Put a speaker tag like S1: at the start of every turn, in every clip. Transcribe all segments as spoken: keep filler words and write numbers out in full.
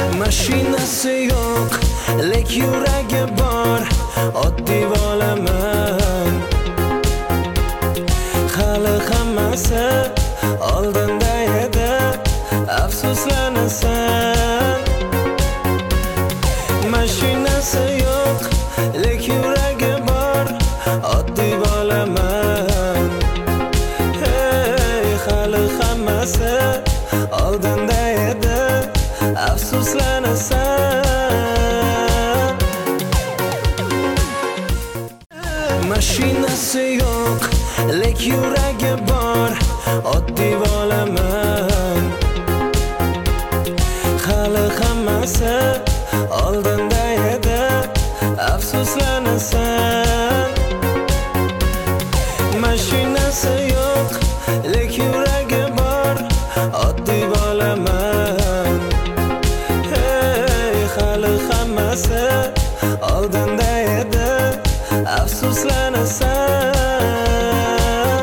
S1: Mashinasi yo'q, lek yuragi bor, oddiy bolaman. Hali hammasi oldinda edi, afsuslanasan. Mashinasi yo'q, lek yuragi bor, oddiy bolaman. Hey, hali hammasi oldinda edi, afsuslanasan. Mashinasi yo'q, lek yuragi bor, oddiy bolaman. Hali hammasi oldinda edi, afsuslanasan. Mashinasi yo'q, lek yuragi bor, oddiy bolaman. Hey, hali hammasi oldinda edi, afsuslanasan.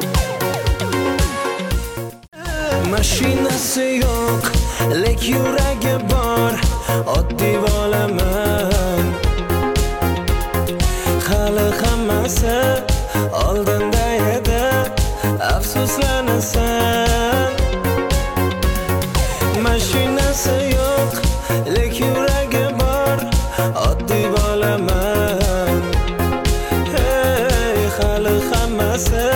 S1: Mashinasi yo'q, lek yuragi bor, oddiy bolaman. Hali hammasi oldinda edi, afsuslanasan. Mashinasi yo'q, lek yuragi bor, oddiy bolaman. Hey, hali hammasi